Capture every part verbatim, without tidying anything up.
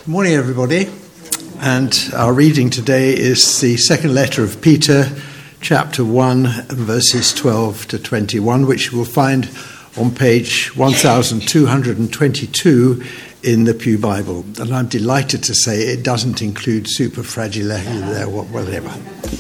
Morning, everybody. And our reading today is the second letter of Peter, chapter one, verses twelve to twenty-one, which you will find on page one thousand two hundred twenty-two in the Pew Bible. And I'm delighted to say it doesn't include superfragility there, whatever.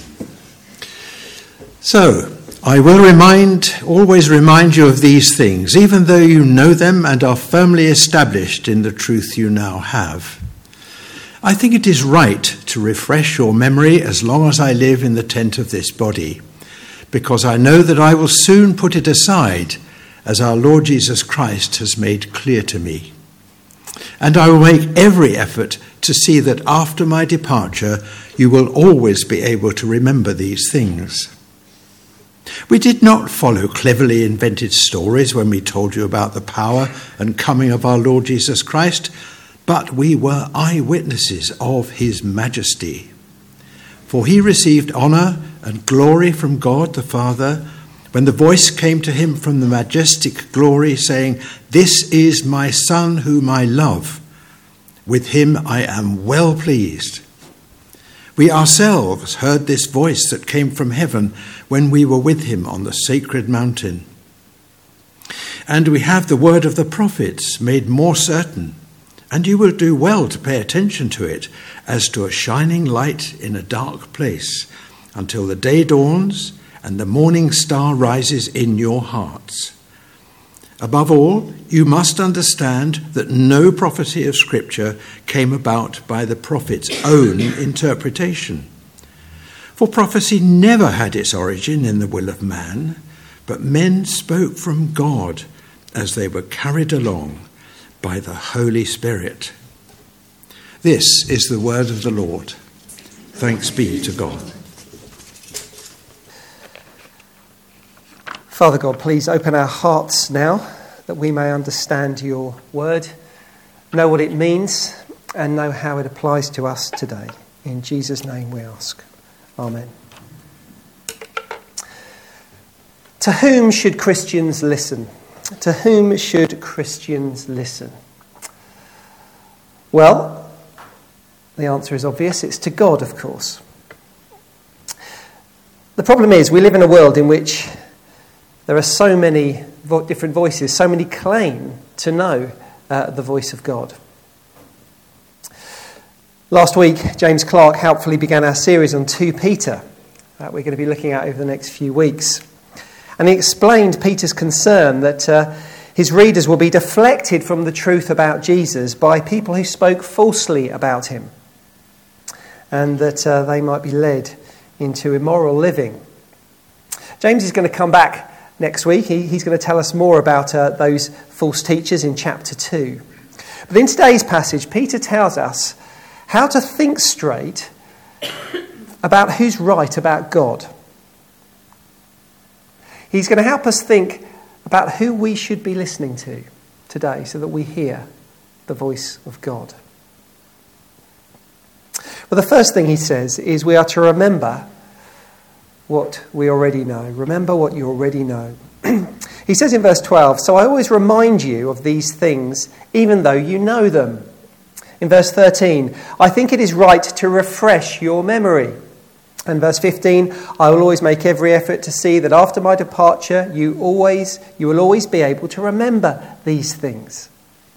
So, I will remind, always remind you of these things, even though you know them and are firmly established in the truth you now have. I think it is right to refresh your memory as long as I live in the tent of this body, because I know that I will soon put it aside, as our Lord Jesus Christ has made clear to me. And I will make every effort to see that after my departure, you will always be able to remember these things. We did not follow cleverly invented stories when we told you about the power and coming of our Lord Jesus Christ, but we were eyewitnesses of his majesty. For he received honor and glory from God the Father when the voice came to him from the majestic glory saying, "This is my Son whom I love. With him I am well pleased." We ourselves heard this voice that came from heaven when we were with him on the sacred mountain. And we have the word of the prophets made more certain, and you will do well to pay attention to it as to a shining light in a dark place until the day dawns and the morning star rises in your hearts. Above all, you must understand that no prophecy of Scripture came about by the prophet's own interpretation. For prophecy never had its origin in the will of man, but men spoke from God as they were carried along by the Holy Spirit. This is the word of the Lord. Thanks be to God. Father God, please open our hearts now that we may understand your word, know what it means, and know how it applies to us today. In Jesus' name we ask. Amen. To whom should Christians listen? To whom should Christians listen? Well, the answer is obvious. It's to God, of course. The problem is we live in a world in which there are so many vo- different voices, so many claim to know uh, the voice of God. Last week, James Clark helpfully began our series on Second Peter that we're going to be looking at over the next few weeks. And he explained Peter's concern that uh, his readers will be deflected from the truth about Jesus by people who spoke falsely about him, and that uh, they might be led into immoral living. James is going to come back next week. He, he's going to tell us more about uh, those false teachers in chapter two. But in today's passage, Peter tells us how to think straight about who's right about God. He's going to help us think about who we should be listening to today so that we hear the voice of God. Well, the first thing he says is we are to remember what we already know. Remember what you already know. He says in verse twelve, "So I always remind you of these things, even though you know them." In verse thirteen, "I think it is right to refresh your memory." And verse fifteen, "I will always make every effort to see that after my departure, you always you will always be able to remember these things."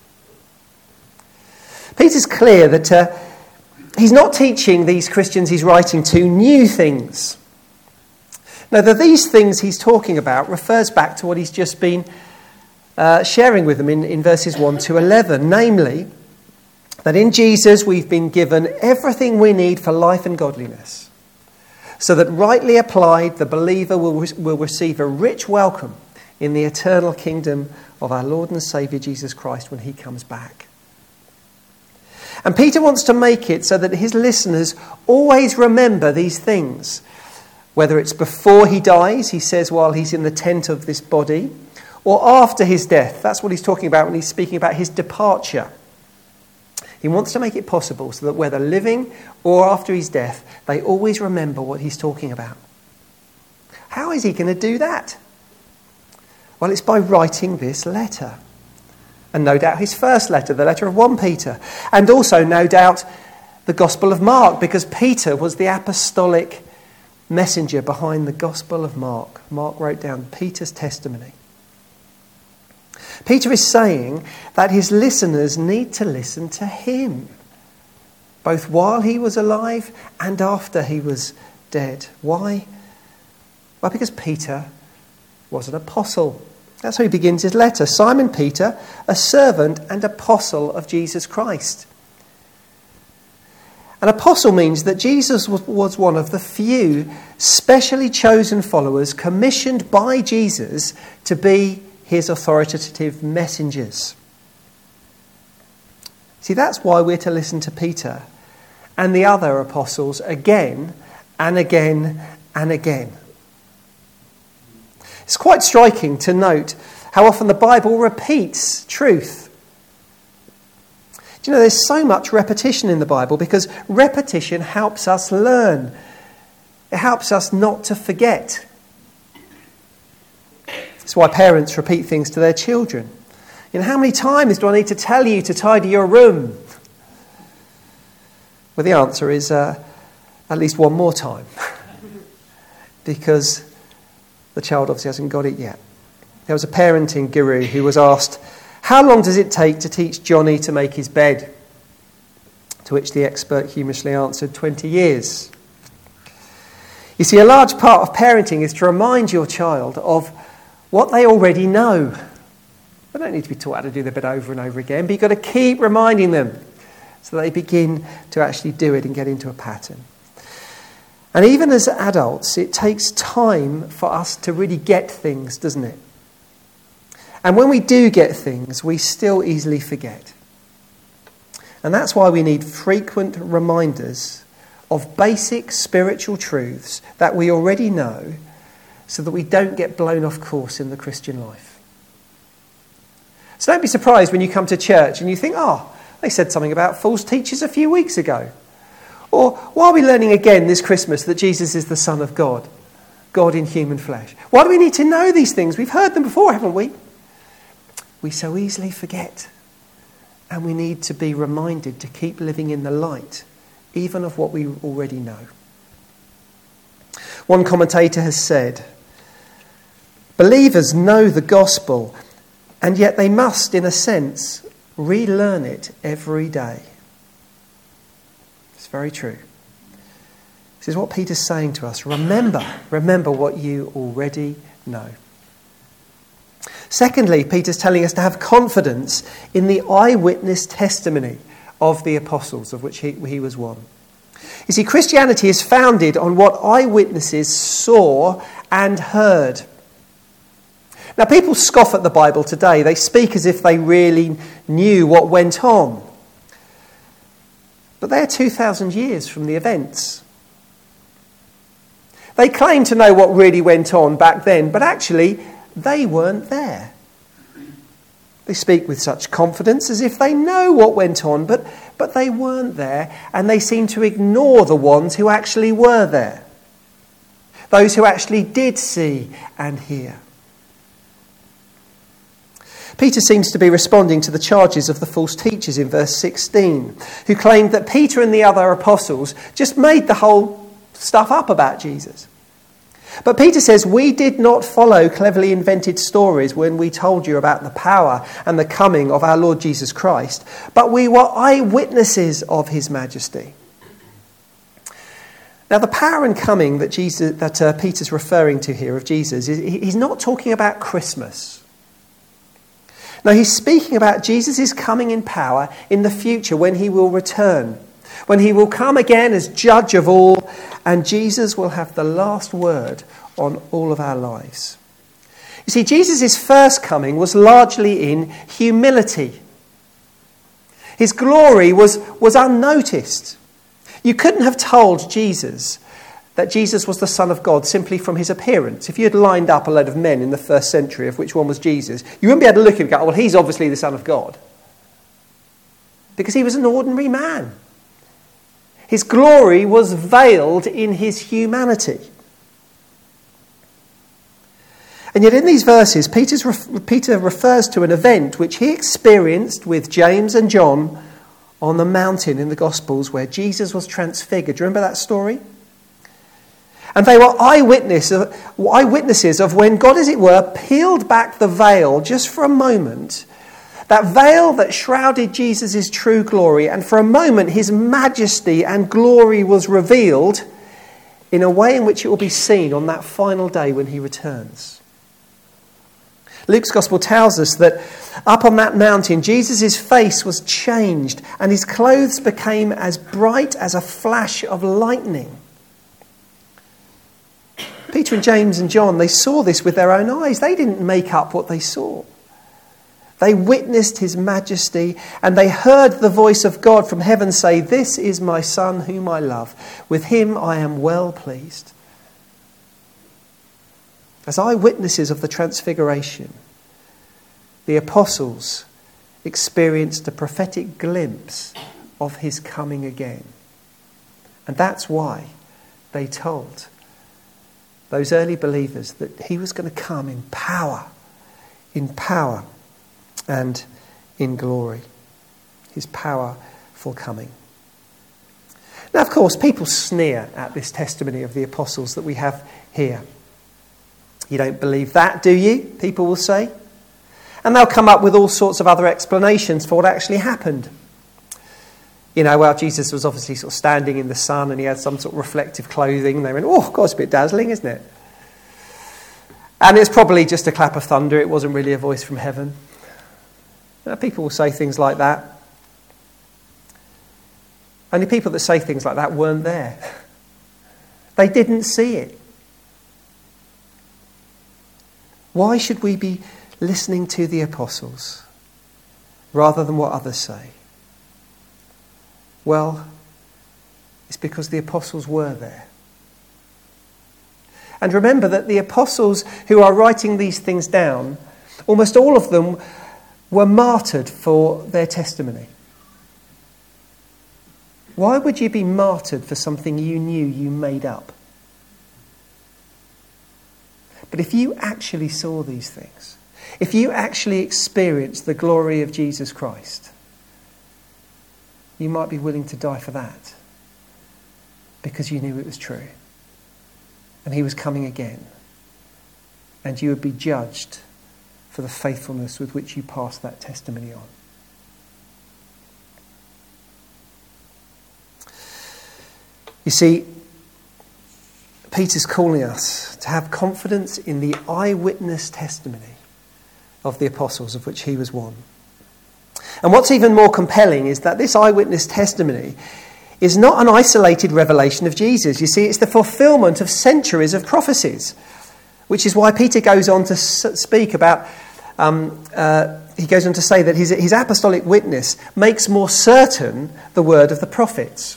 Peter's clear that uh, he's not teaching these Christians he's writing to new things. Now, the these things he's talking about refers back to what he's just been uh, sharing with them in, in verses one to eleven, namely, that in Jesus we've been given everything we need for life and godliness, so that rightly applied, the believer will, re- will receive a rich welcome in the eternal kingdom of our Lord and Saviour Jesus Christ when he comes back. And Peter wants to make it so that his listeners always remember these things, whether it's before he dies, he says while he's in the tent of this body, or after his death. That's what he's talking about when he's speaking about his departure. He wants to make it possible so that whether living or after his death, they always remember what he's talking about. How is he going to do that? Well, it's by writing this letter. And no doubt his first letter, the letter of First Peter. And also, no doubt, the Gospel of Mark, because Peter was the apostolic messenger behind the Gospel of Mark. Mark wrote down Peter's testimony. Peter is saying that his listeners need to listen to him, both while he was alive and after he was dead. Why? Well, because Peter was an apostle. That's how he begins his letter. Simon Peter, a servant and apostle of Jesus Christ. An apostle means that Jesus was one of the few specially chosen followers commissioned by Jesus to be his authoritative messengers. See, that's why we're to listen to Peter and the other apostles again and again and again. It's quite striking to note how often the Bible repeats truth. Do you know, there's so much repetition in the Bible because repetition helps us learn. It helps us not to forget. That's why parents repeat things to their children. You know, how many times do I need to tell you to tidy your room? Well, the answer is uh, at least one more time. Because the child obviously hasn't got it yet. There was a parenting guru who was asked, how long does it take to teach Johnny to make his bed? To which the expert humorously answered, twenty years. You see, a large part of parenting is to remind your child of what they already know. They don't need to be taught how to do the bit over and over again, but you've got to keep reminding them so they begin to actually do it and get into a pattern. And even as adults, it takes time for us to really get things, doesn't it? And when we do get things, we still easily forget. And that's why we need frequent reminders of basic spiritual truths that we already know so that we don't get blown off course in the Christian life. So don't be surprised when you come to church and you think, oh, they said something about false teachers a few weeks ago. Or why are we learning again this Christmas that Jesus is the Son of God, God in human flesh? Why do we need to know these things? We've heard them before, haven't we? We so easily forget. And we need to be reminded to keep living in the light, even of what we already know. One commentator has said, believers know the gospel, and yet they must, in a sense, relearn it every day. It's very true. This is what Peter's saying to us. Remember, remember what you already know. Secondly, Peter's telling us to have confidence in the eyewitness testimony of the apostles, of which he, he was one. You see, Christianity is founded on what eyewitnesses saw and heard. Now, people scoff at the Bible today. They speak as if they really knew what went on. But they're two thousand years from the events. They claim to know what really went on back then, but actually, they weren't there. They speak with such confidence as if they know what went on, but, but they weren't there, and they seem to ignore the ones who actually were there. Those who actually did see and hear. Peter seems to be responding to the charges of the false teachers in verse sixteen, who claimed that Peter and the other apostles just made the whole stuff up about Jesus. But Peter says, we did not follow cleverly invented stories when we told you about the power and the coming of our Lord Jesus Christ, but we were eyewitnesses of his majesty. Now, the power and coming that Jesus, that uh, Peter's referring to here of Jesus, is, he's not talking about Christmas. No, he's speaking about Jesus' coming in power in the future when he will return, when he will come again as judge of all, and Jesus will have the last word on all of our lives. You see, Jesus' first coming was largely in humility. His glory was, was unnoticed. You couldn't have told Jesus that Jesus was the Son of God simply from his appearance. If you had lined up a load of men in the first century of which one was Jesus, you wouldn't be able to look at him and go, well, he's obviously the Son of God. Because he was an ordinary man. His glory was veiled in his humanity. And yet in these verses, Peter's ref- Peter refers to an event which he experienced with James and John on the mountain in the Gospels where Jesus was transfigured. Do you remember that story? And they were eyewitness of, eyewitnesses of when God, as it were, peeled back the veil just for a moment. That veil that shrouded Jesus' true glory. And for a moment, his majesty and glory was revealed in a way in which it will be seen on that final day when he returns. Luke's Gospel tells us that up on that mountain, Jesus' face was changed and his clothes became as bright as a flash of lightning. Peter and James and John, they saw this with their own eyes. They didn't make up what they saw. They witnessed his majesty and they heard the voice of God from heaven say, "This is my Son whom I love. With him I am well pleased." As eyewitnesses of the transfiguration, the apostles experienced a prophetic glimpse of his coming again. And that's why they told those early believers that he was going to come in power, in power and in glory. His powerful coming. Now, of course, people sneer at this testimony of the apostles that we have here. You don't believe that, do you? People will say. And they'll come up with all sorts of other explanations for what actually happened. You know, well, Jesus was obviously sort of standing in the sun and he had some sort of reflective clothing. They went, "Oh, of course, a bit dazzling, isn't it?" And it's probably just a clap of thunder. It wasn't really a voice from heaven. Now, people will say things like that. Only people that say things like that weren't there. They didn't see it. Why should we be listening to the apostles rather than what others say? Well, it's because the apostles were there. And remember that the apostles who are writing these things down, almost all of them were martyred for their testimony. Why would you be martyred for something you knew you made up? But if you actually saw these things, if you actually experienced the glory of Jesus Christ, you might be willing to die for that because you knew it was true. And he was coming again. And you would be judged for the faithfulness with which you passed that testimony on. You see, Peter's calling us to have confidence in the eyewitness testimony of the apostles, of which he was one. And what's even more compelling is that this eyewitness testimony is not an isolated revelation of Jesus. You see, it's the fulfillment of centuries of prophecies, which is why Peter goes on to speak about, um, uh, he goes on to say that his, his apostolic witness makes more certain the word of the prophets.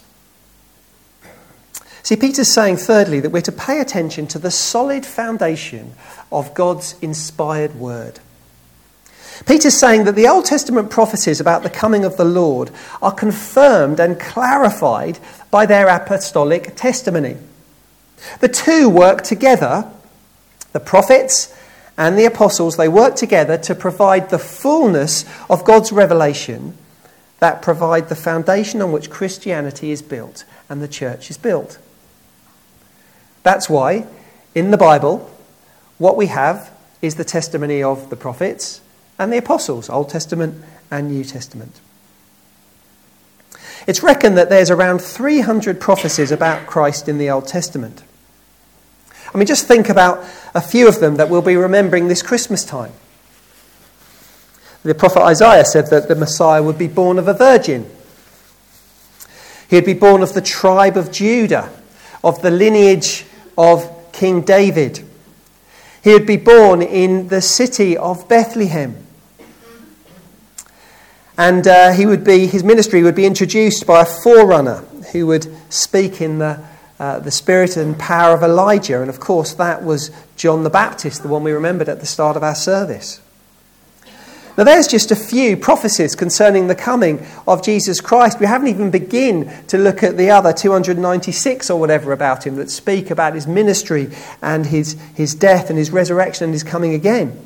See, Peter's saying, thirdly, that we're to pay attention to the solid foundation of God's inspired word. Peter's saying that the Old Testament prophecies about the coming of the Lord are confirmed and clarified by their apostolic testimony. The two work together, the prophets and the apostles, they work together to provide the fullness of God's revelation that provide the foundation on which Christianity is built and the church is built. That's why, in the Bible, what we have is the testimony of the prophets and the apostles, Old Testament and New Testament. It's reckoned that there's around three hundred prophecies about Christ in the Old Testament. I mean, just think about a few of them that we'll be remembering this Christmas time. The prophet Isaiah said that the Messiah would be born of a virgin. He'd be born of the tribe of Judah, of the lineage of King David. He would be born in the city of Bethlehem. And uh, he would be, his ministry would be introduced by a forerunner who would speak in the, uh, the spirit and power of Elijah. And of course, that was John the Baptist, the one we remembered at the start of our service. Now there's just a few prophecies concerning the coming of Jesus Christ. We haven't even begun to look at the other two hundred ninety-six or whatever about him that speak about his ministry and his, his death and his resurrection and his coming again.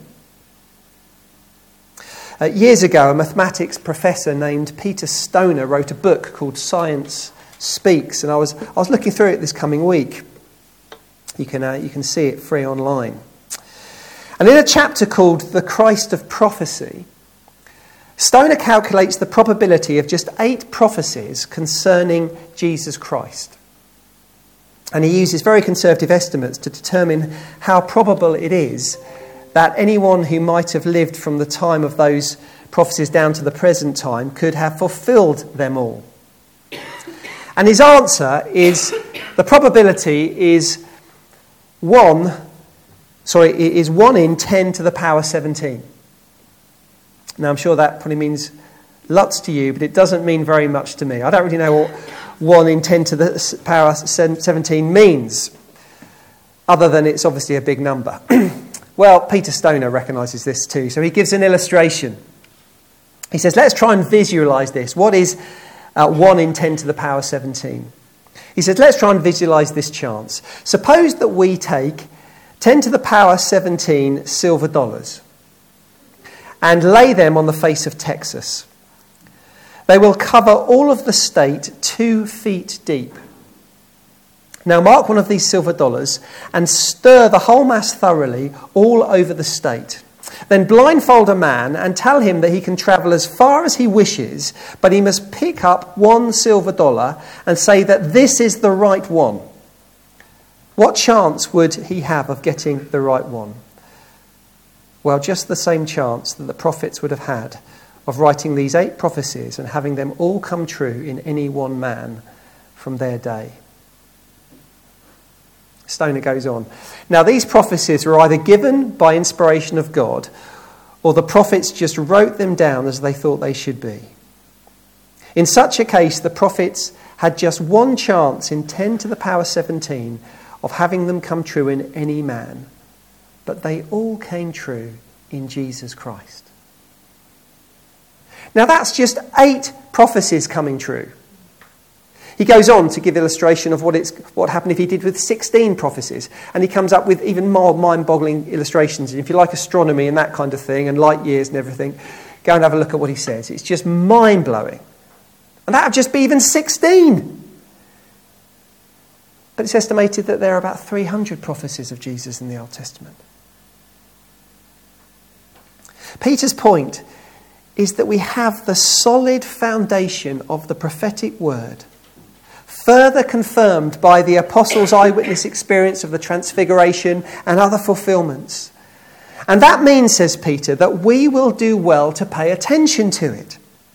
Uh, years ago, a mathematics professor named Peter Stoner wrote a book called Science Speaks, and I was I was looking through it this coming week. You can uh, you can see it free online. And in a chapter called The Christ of Prophecy, Stoner calculates the probability of just eight prophecies concerning Jesus Christ. And he uses very conservative estimates to determine how probable it is that anyone who might have lived from the time of those prophecies down to the present time could have fulfilled them all. And his answer is, the probability is one, sorry, it is one in ten to the power seventeen. Now I'm sure that probably means lots to you, but it doesn't mean very much to me. I don't really know what one in ten to the power seventeen means, other than it's obviously a big number. Well, Peter Stoner recognises this too, so he gives an illustration. He says, let's try and visualise this. What is uh, one in ten to the power seventeen? He says, let's try and visualise this chance. Suppose that we take ten to the power seventeen silver dollars and lay them on the face of Texas. They will cover all of the state two feet deep. Now mark one of these silver dollars and stir the whole mass thoroughly all over the state. Then blindfold a man and tell him that he can travel as far as he wishes, but he must pick up one silver dollar and say that this is the right one. What chance would he have of getting the right one? Well, just the same chance that the prophets would have had of writing these eight prophecies and having them all come true in any one man from their day. Stoner goes on. Now, these prophecies were either given by inspiration of God, or the prophets just wrote them down as they thought they should be. In such a case, the prophets had just one chance in ten to the power seventeen of having them come true in any man, but they all came true in Jesus Christ. Now, that's just eight prophecies coming true. He goes on to give illustration of what it's what happened if he did with sixteen prophecies. And he comes up with even more mind-boggling illustrations. And if you like astronomy and that kind of thing, and light years and everything, go and have a look at what he says. It's just mind-blowing. And that would just be even sixteen. But it's estimated that there are about three hundred prophecies of Jesus in the Old Testament. Peter's point is that we have the solid foundation of the prophetic word, further confirmed by the apostles' eyewitness experience of the transfiguration and other fulfillments. And that means, says Peter, that we will do well to pay attention to it.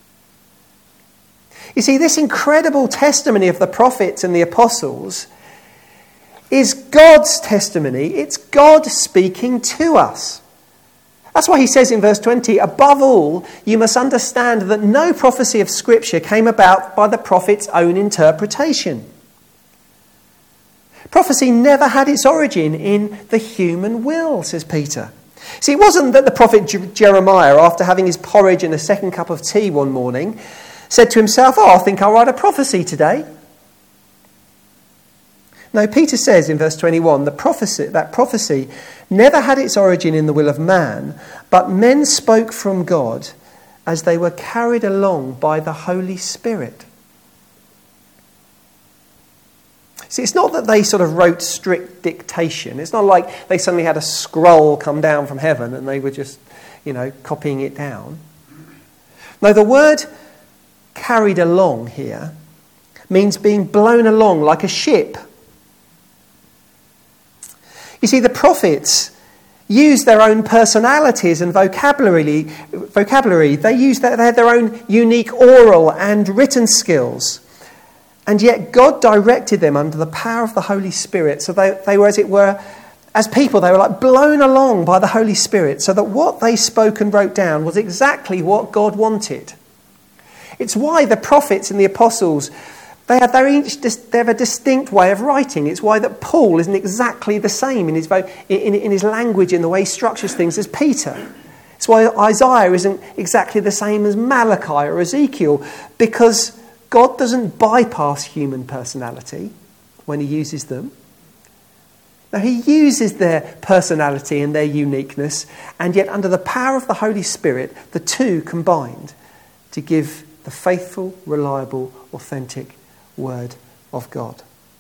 You see, this incredible testimony of the prophets and the apostles is God's testimony. It's God speaking to us. That's why he says in verse twenty, above all, you must understand that no prophecy of Scripture came about by the prophet's own interpretation. Prophecy never had its origin in the human will, says Peter. See, it wasn't that the prophet Jeremiah, after having his porridge and a second cup of tea one morning, said to himself, oh, I think I'll write a prophecy today. No, Peter says in verse twenty-one, the prophecy, that prophecy never had its origin in the will of man, but men spoke from God as they were carried along by the Holy Spirit. See, it's not that they sort of wrote strict dictation. It's not like they suddenly had a scroll come down from heaven and they were just, you know, copying it down. No, the word carried along here means being blown along like a ship. You see, the prophets used their own personalities and vocabulary. vocabulary. They used that, they had their own unique oral and written skills. And yet God directed them under the power of the Holy Spirit. So they, they were, as it were, as people, they were like blown along by the Holy Spirit, so that what they spoke and wrote down was exactly what God wanted. It's why the prophets and the apostles, They have, their each, they have a distinct way of writing. It's why that Paul isn't exactly the same in his, in, in his language, in the way he structures things, as Peter. That's why Isaiah isn't exactly the same as Malachi or Ezekiel, because God doesn't bypass human personality when he uses them. Now, he uses their personality and their uniqueness, and yet under the power of the Holy Spirit, the two combined to give the faithful, reliable, authentic word of God.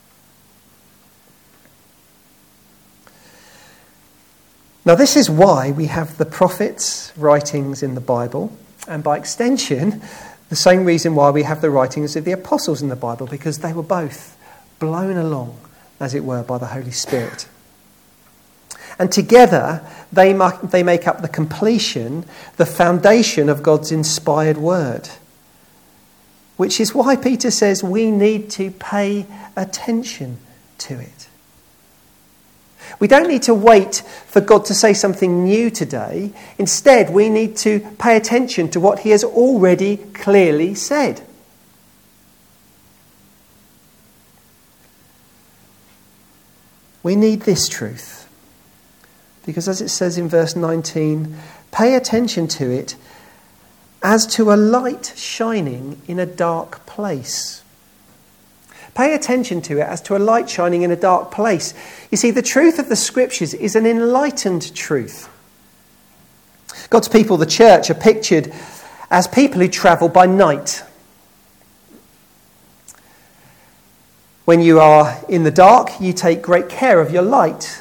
Now, this is why we have the prophets' writings in the Bible, and by extension, the same reason why we have the writings of the apostles in the Bible, because they were both blown along, as it were, by the Holy Spirit. And together, they, ma- they make up the completion, the foundation of God's inspired word. Which is why Peter says we need to pay attention to it. We don't need to wait for God to say something new today. Instead, we need to pay attention to what he has already clearly said. We need this truth. Because as it says in verse nineteen, pay attention to it as to a light shining in a dark place. Pay attention to it as to a light shining in a dark place. You see, the truth of the Scriptures is an enlightened truth. God's people, the church, are pictured as people who travel by night. When you are in the dark, you take great care of your light.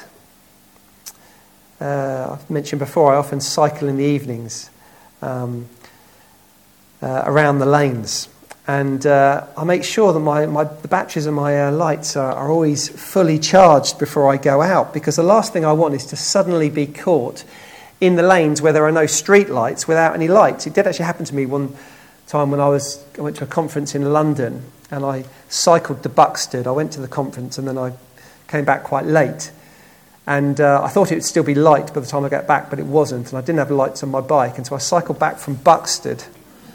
Uh, I've mentioned before, I often cycle in the evenings um, uh, around the lanes. And uh, I make sure that my, my the batteries of my uh, lights are, are always fully charged before I go out, because the last thing I want is to suddenly be caught in the lanes where there are no street lights without any lights. It did actually happen to me one time when I was I went to a conference in London and I cycled to Buxted. I went to the conference and then I came back quite late. And uh, I thought it would still be light by the time I got back, but it wasn't. And I didn't have lights on my bike. And so I cycled back from Buxted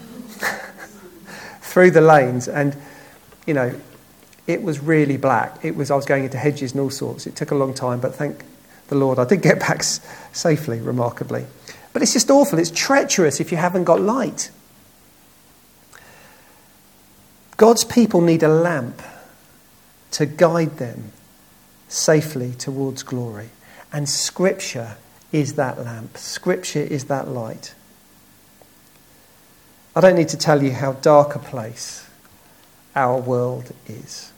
through the lanes, and you know, it was really black. It was I was going into hedges and all sorts. It took a long time, but thank the Lord I did get back s- safely, remarkably. But it's just awful. It's treacherous if you haven't got light. God's people need a lamp to guide them safely towards glory, and Scripture is that lamp. Scripture is that light. I don't need to tell you how dark a place our world is.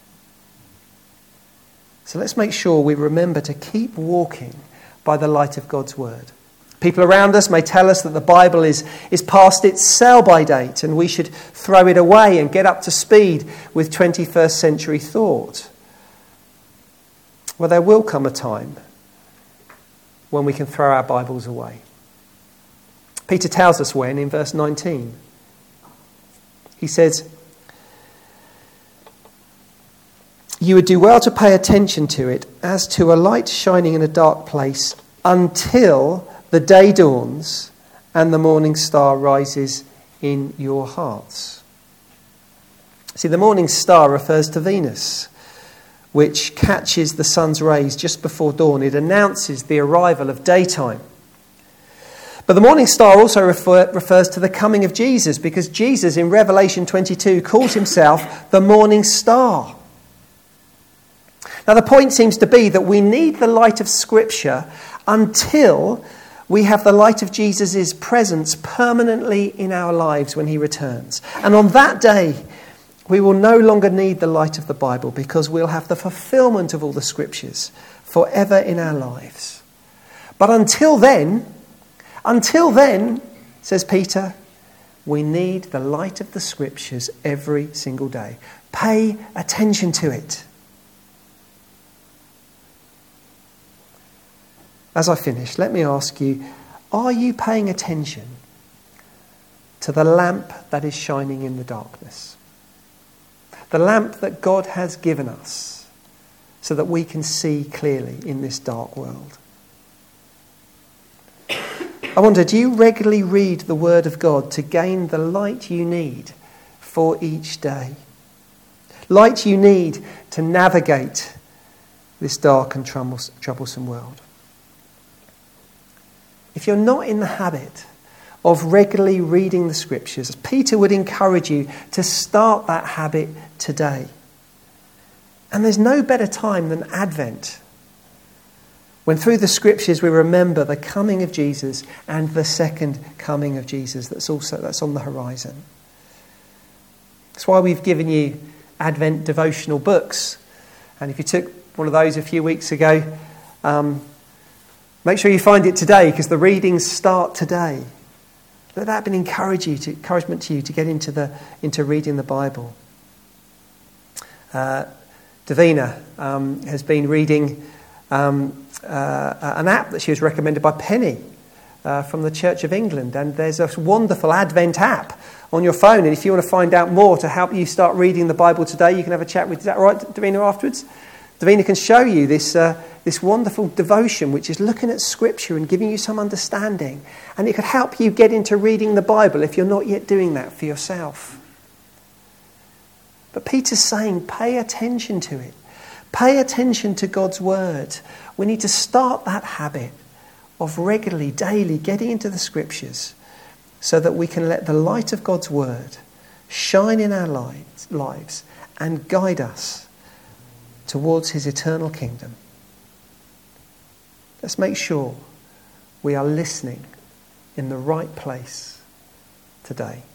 So let's make sure we remember to keep walking by the light of God's word. People around us may tell us that the Bible is, is past its sell-by date and we should throw it away and get up to speed with twenty-first century thought. Well, there will come a time when we can throw our Bibles away. Peter tells us when in verse nineteen. He says, you would do well to pay attention to it as to a light shining in a dark place until the day dawns and the morning star rises in your hearts. See, the morning star refers to Venus, which catches the sun's rays just before dawn. It announces the arrival of daytime. But the morning star also refer, refers to the coming of Jesus, because Jesus in Revelation twenty-two calls himself the morning star. Now the point seems to be that we need the light of Scripture until we have the light of Jesus' presence permanently in our lives when he returns. And on that day, we will no longer need the light of the Bible, because we'll have the fulfillment of all the Scriptures forever in our lives. But until then, until then, says Peter, we need the light of the Scriptures every single day. Pay attention to it. As I finish, let me ask you, are you paying attention to the lamp that is shining in the darkness? The lamp that God has given us so that we can see clearly in this dark world. I wonder, do you regularly read the Word of God to gain the light you need for each day? Light you need to navigate this dark and troublesome world. If you're not in the habit of regularly reading the Scriptures. Peter would encourage you to start that habit today. And there's no better time than Advent, when through the Scriptures we remember the coming of Jesus and the second coming of Jesus that's also that's on the horizon. That's why we've given you Advent devotional books. And if you took one of those a few weeks ago, um, make sure you find it today, because the readings start today. Let that be an encourage you to, encouragement to you to get into the into reading the Bible. Uh, Davina um, has been reading um, uh, an app that she was recommended by Penny uh, from the Church of England, and there's a wonderful Advent app on your phone. And if you want to find out more to help you start reading the Bible today, you can have a chat with. Is that right, Davina? Afterwards, Davina can show you this. Uh, This wonderful devotion, which is looking at Scripture and giving you some understanding. And it could help you get into reading the Bible if you're not yet doing that for yourself. But Peter's saying, pay attention to it. Pay attention to God's Word. We need to start that habit of regularly, daily getting into the Scriptures so that we can let the light of God's Word shine in our lives, lives and guide us towards His eternal kingdom. Let's make sure we are listening in the right place today.